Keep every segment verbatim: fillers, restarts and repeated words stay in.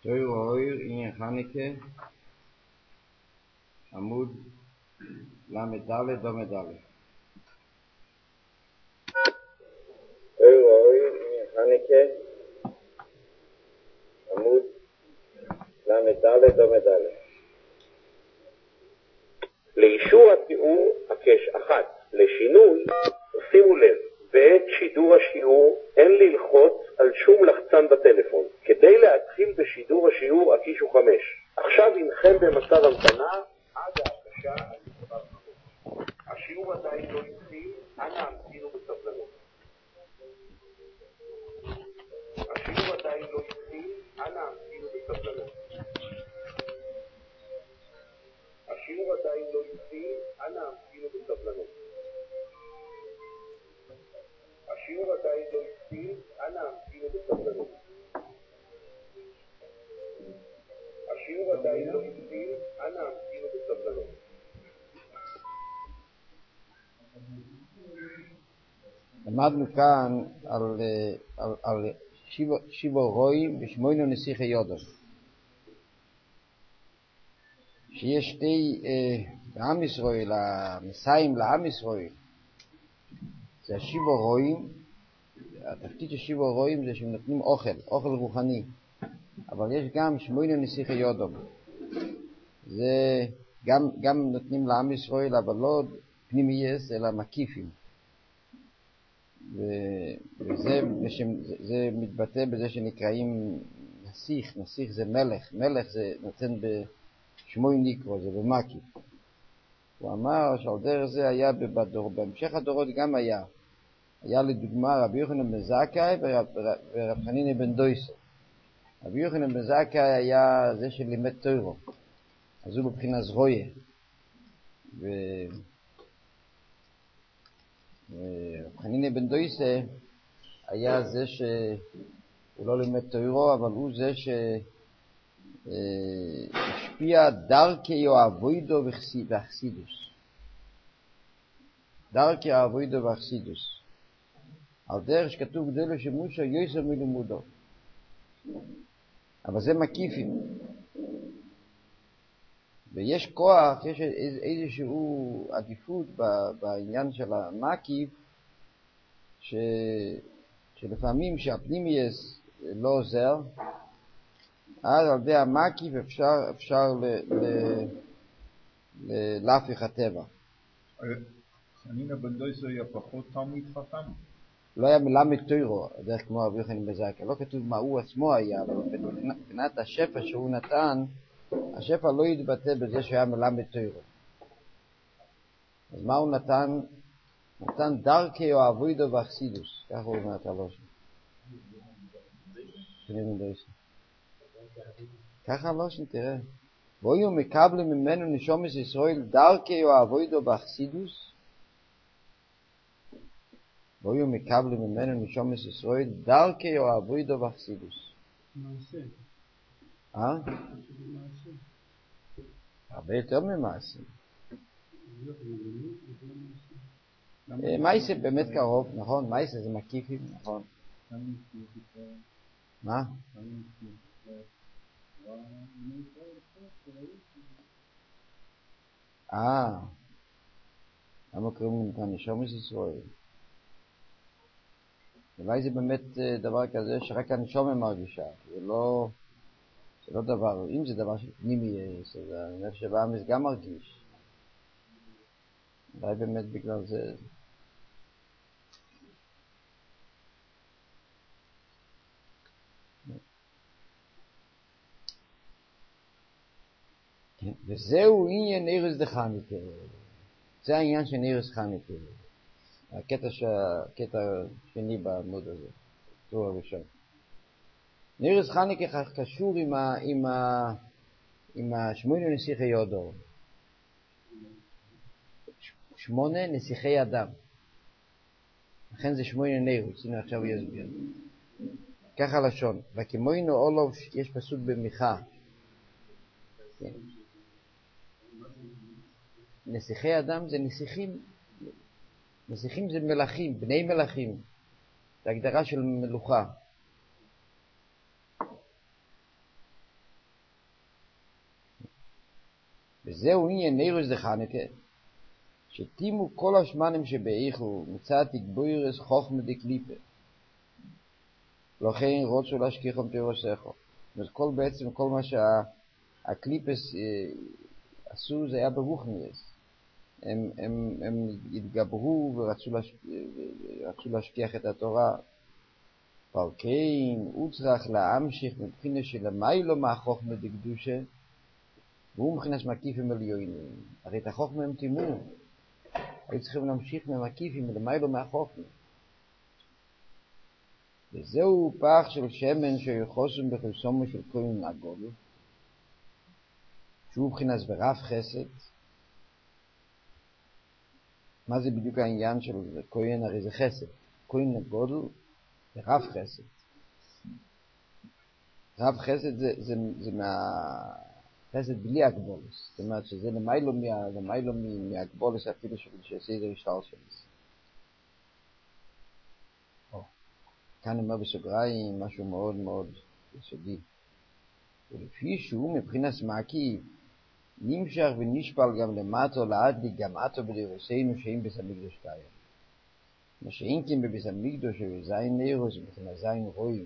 תויר אויר עניין חניקה עמוד למדלת במדלת. תויר אויר עניין חניקה עמוד למדלת במדלת. לאישור התיאור הקש אחת. לשינוי, שימו לב, בעת שידור השיעור אין ללחוץ על שום לחצן בטלפון. כדי להתחיל בשידור השיעור הקישו חמש. עכשיו אינכם במצב המתנה עד ההקשה על מספר חמש. השיעור עדיין לא התחיל, אנא המתינו בסבלנות. השיעור עדיין לא התחיל, אנא המתינו בסבלנות. השיעור עדיין לא התחיל, אנא המתינו בסבלנות. השיעור עדיין לא התחיל, אנא המתינו בסבלנות. השיעור עדיין לא התחיל, אנא המתינו בסבלנות. למדנו כאן על, על, על שיבו, שיבו רוי ושמוינו נסיכי יודו. שיש שתי בעם ישראל, המסיים לעם ישראל. זה השיבו רואים, התפקיד של שיבו רואים זה שהם נותנים אוכל, אוכל רוחני. אבל יש גם שמוינו נסיכי יודו. זה גם, גם נותנים לעם ישראל, אבל לא פנימייס, אלא מקיפים. וזה זה, זה מתבטא בזה שנקראים נסיך, נסיך זה מלך, מלך זה נותן בשמוי ניקרו, זה במקיף. הוא אמר שעל דרך זה היה בדור, בהמשך הדורות גם היה. היה לדוגמה רבי יוחנן בן זכאי ורב חנינא בן דויסה. רבי יוחנן בן זכאי היה זה שלימד תורה. אז הוא בבחינה זרויה. ו... ורב חנינא בן דויסה היה זה שהוא לא לימד תורה, אבל הוא זה שהשפיע דרכי או אבוידו וחסידוס. דרכי אבוידו וחסידוס. על דרך שכתוב גדולו שמושו יויסר מלימודו. אבל זה מקיפים. ויש כוח, יש איזשהו עדיפות בעניין של המקיף, ש... שלפעמים שהפנימייס לא עוזר, אז על ידי המקיף אפשר, אפשר ל... ל... ל... להפיך הטבע. חנינא בן דויסה היה פחות תלמיד חכם? לא היה מלמד תורה, דרך כמו רבי יוחנן בן זכאי. לא כתוב מה הוא עצמו היה, אבל מבחינת השפע שהוא נתן, השפע לא יתבטא בזה שהוא היה מלמד תורה. אז מה הוא נתן? נתן דרכי או אבוידו וחסידוס. ככה הוא אומר את הלושן. ככה הלושן, תראה. והיו מקבלים ממנו נשומת ישראל דרכי או אבוידו וחסידוס. והיו מקבלים ממנו נשומת ישראל דרכי או אבוידו וחסידוס. מעשה. אה? מעשה. הרבה יותר ממעשה. מייסה באמת קרוב, נכון? מייסה זה מקיפים, נכון? מה? אה, למה קוראים כאן נשומת ישראל? אולי זה באמת דבר כזה שרק הנשומה מרגישה, זה לא, זה לא דבר, אם זה דבר של פנימי, אז אני חושב שהאמס גם מרגיש. אולי באמת בגלל זה. וזהו עניין נירס דחניקה. זה העניין של נירס חניקה. הקטע, ש... הקטע שני בעמוד הזה, טור הראשון. נירס חניקה קשור עם, ה... עם, ה... עם השמונה נסיכי יודו. שמונה נסיכי אדם. לכן זה שמונה נירוס, הנה עכשיו הוא יסביר. ככה לשון, וכמוינו אולוב יש פסוק במיכה. כן. נסיכי אדם זה נסיכים, נסיכים זה מלאכים, בני מלאכים. זה הגדרה של מלוכה. וזהו עניין נרוס דחנוכה, שתימו כל השמנים שבאיכו מצד תגבוירס חוכמה דקליפה. לכן רוצו להשכיחם תירוסךו. זאת אומרת, כל בעצם, כל מה שהקליפס עשו זה היה ברוחניאס. הם, הם, הם התגברו ורצו להש... רצו להשכיח את התורה. אבל כן, הוא צריך להמשיך מבחינה שלמיילו מהחוכמה דקדושה, והוא מבחינת מקיפים עליונים. הרי את החוכמה הם תימו. היו צריכים להמשיך ממקיפים למיילו מהחוכמה. וזהו פח של שמן שיחוסם בחסומו של כהן הגדול, שהוא מבחינת ברב חסד. מה זה בדיוק העניין של כהן? הרי זה חסד. כהן הגדול זה רב חסד. רב חסד זה, זה, זה מהחסד בלי הגבולס. זאת אומרת שזה למיילו, מה, למיילו מהגבולס אפילו שעשי זה משטר שלס. כאן אומר בסוגריים משהו מאוד מאוד יסודי. ולפי שהוא מבחינת מקיף נמשך ונשפל גם למטו לעד לי גם עטו בדירוסינו שאין בית המקדוש קיים. מה שאין כן בבית המקדוש זין נרוס מבחינת זין רוי.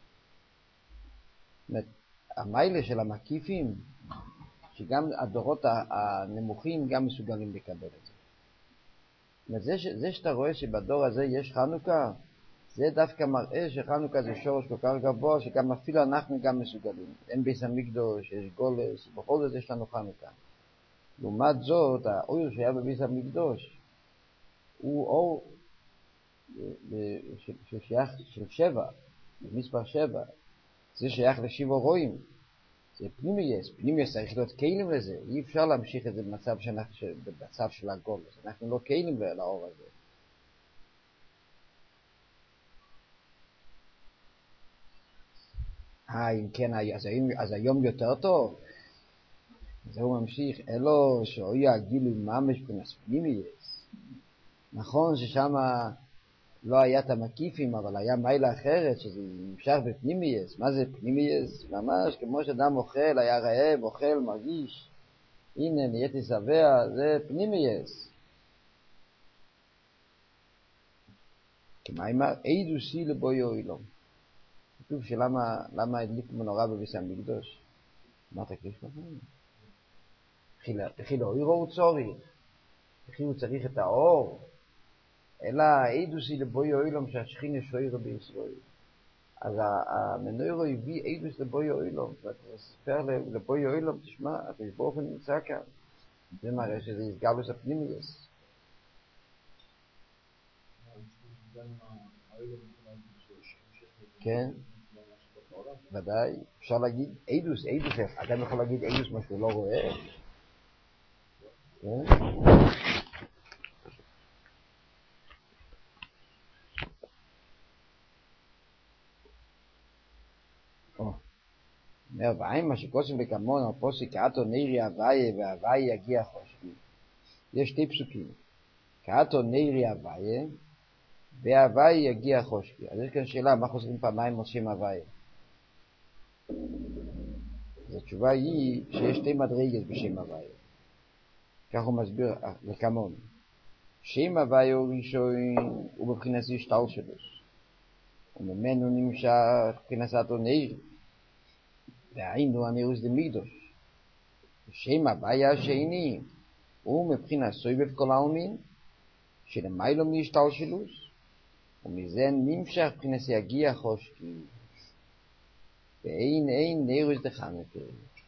המיילה של המקיפים שגם הדורות הנמוכים גם מסוגלים לקבל את זה. זה, זה שאתה רואה שבדור הזה יש חנוכה, זה דווקא מראה שחנוכה זה שורש כל כך גבוה, שגם אפילו אנחנו גם מסוגלים. אין בית המקדוש, יש גולס, בכל זאת יש לנו חנוכה. לעומת זאת, האור שהיה בבית המקדוש, הוא אור ששייך של שבע, מספר שבע. זה שייך לשבע רואים. זה פנימייס, פנימייס צריך להיות קיילים לזה. אי אפשר להמשיך את זה במצב, שאנחנו, במצב של הגולס. אנחנו לא קיילים לאור הזה. אה, אם כן, אז, אז היום יותר טוב. אז הוא ממשיך, אלו שאוי הגילוי ממש פנס פנימייס. נכון ששם לא היה את המקיפים, אבל היה מיילה אחרת, שזה נמשך בפנימייס. מה זה פנימייס? ממש כמו שאדם אוכל, היה רעב, אוכל, מרגיש. הנה, נהייתי שבע, זה פנימייס. כמה אמר, אידו סי לבוי אוילום. כתוב שלמה, למה הדליק מנורה בביס המקדוש? מה תקליש לכם? לכי לא אוירו הוא צורי. לכי הוא צריך את האור. אלא אידוסי לבוי אוילום שהשכין ישוירו בישראל. אז המנוירו הביא אידוס לבוי אוילום. ואתה ספר לבוי אוילום, תשמע, הקדוש ברוך הוא נמצא כאן. זה מראה שזה יסגלוס הפנימייס. כן, ודאי, אפשר להגיד אידוס, אידוס, אדם יכול להגיד אידוס מה שהוא לא רואה. כן? אומר, ואין מה שקוסם בקמון, או פוסק כאתו נערי הוויה, והוויה יגיע חושבי. יש שתי פסוקים. כאתו נערי הוויה, והוויה יגיע חושבי. אז יש כאן שאלה, מה חוזרים פעמיים על שם הוויה? אז התשובה היא שיש שתי מדרגות בשם הוויה. כך הוא מסביר לקמון. שם הוויה הוא ראשון, הוא בבחינת השטל שלו. וממנו נמשך כנסתו נערי. והיינו הנרוס דמקדוש. שם הוויה השני הוא מבחינת סובב כל העלמין, שלמיילו מהשתלשלוס, ומזה נמשך מבחינת יגיע חושבי. ואין אין נרוס דחנוכה.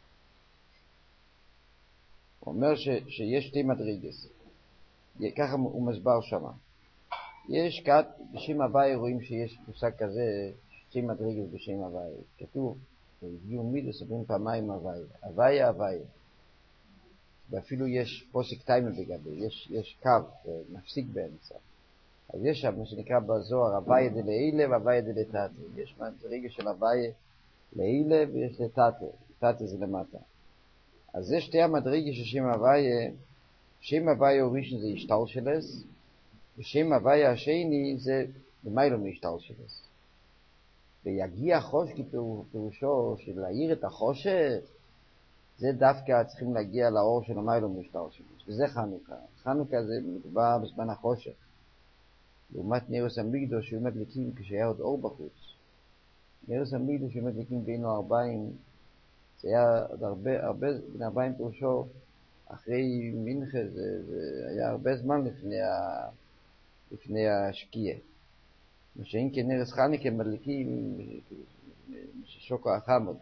הוא אומר ש, שיש שתי מדרגות. ככה הוא מסבר שמה. יש כת, בשם הוויה רואים שיש מושג כזה, שתי מדרגות בשם הוויה. כתוב, והגיעו מידוס עברים פעמיים הוויה. הוויה, הוויה. ואפילו יש פוסק טיימל בגבי, יש, יש קו, מפסיק באמצע. אז יש שם מה שנקרא בזוהר, הוויה דלעילה והוויה דלתתה. יש מדרגה של הוויה לעילה ויש לתתה. תתה זה למטה. אז זה שתי המדרגה של שם הוויה. שם הוויה הוא ראשון זה השתלשלוס, ושם הוויה השני זה למיילו מהשתלשלוס. ויגיע חושך פירושו של להאיר את החושך, זה דווקא צריכים להגיע לאור של המיילו משטר שימוש, וזה חנוכה. חנוכה זה מדובר בזמן החושך. לעומת נרוס המקדוש שהיו מדליקים כשהיה עוד אור בחוץ. נרוס המקדוש שהיו מדליקים בין הארבעים, זה היה עוד הרבה, הרבה, בין הארבעים פירושו, אחרי מנחה, זה, זה היה הרבה זמן לפני, ה, לפני השקיע. מה שאין כנרס חנוכה מדליקים, ששוקו החם עוד.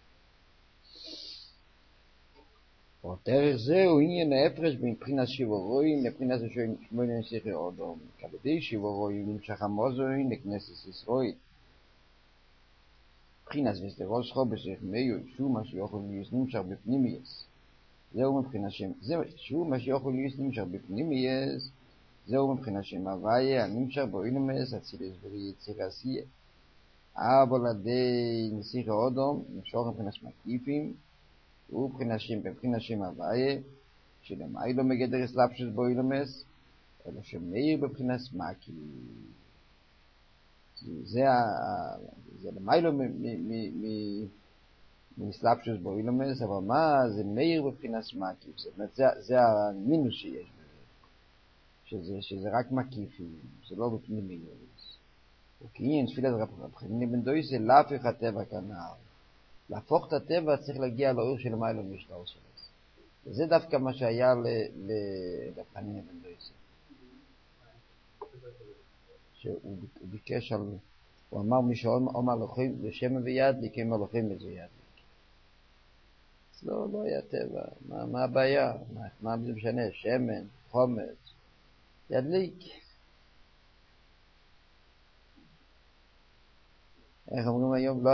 או דרך זה הוא עניין ההפרש מבחינת שיבורואים לבחינת שמונה נסיכי אודום. כבדי שיבורואים נמשך המוזואים לכנסת ישראל. מבחינת וסתרוס חובש יחמיו שום מה שיוכל להיות נמשך בפנימייס. זהו מבחינת שם, שום מה שיוכל להיות נמשך בפנימייס, זהו מבחינת שם הוויה הנמשך באינומס הצילס ויציר עשייה. אבל עדי נסיכי אודום נמשך מבחינת מקיפים, הוא מבחינת שם, מבחינת שם הוויה, שלמיילו מגדר אסלאפשוס בו אילומס, אלא שמאיר בבחינת סמאקי. זה, זה למיילו מאסלאפשוס בו אילומס, אבל מה? זה מאיר בבחינת סמאקי. זאת אומרת, זה, זה המינוס שיש בזה. שזה, שזה רק מקיפי, זה לא בפנימיות. וכעניין תפילת רב חנינא בן דויסא זה להפך הטבע כנער. להפוך את הטבע צריך להגיע לאור של מיילו משטר שלו. וזה דווקא מה שהיה לרב חנינא בן דויסא. שהוא ביקש על, הוא אמר מי שאומר לוחים לשם ויד לי, כאמר לוחים לזה יד לי. אז לא, לא היה טבע. מה, מה הבעיה? מה, מה זה משנה? שמן, חומץ, ידליק. איך אומרים היום? לא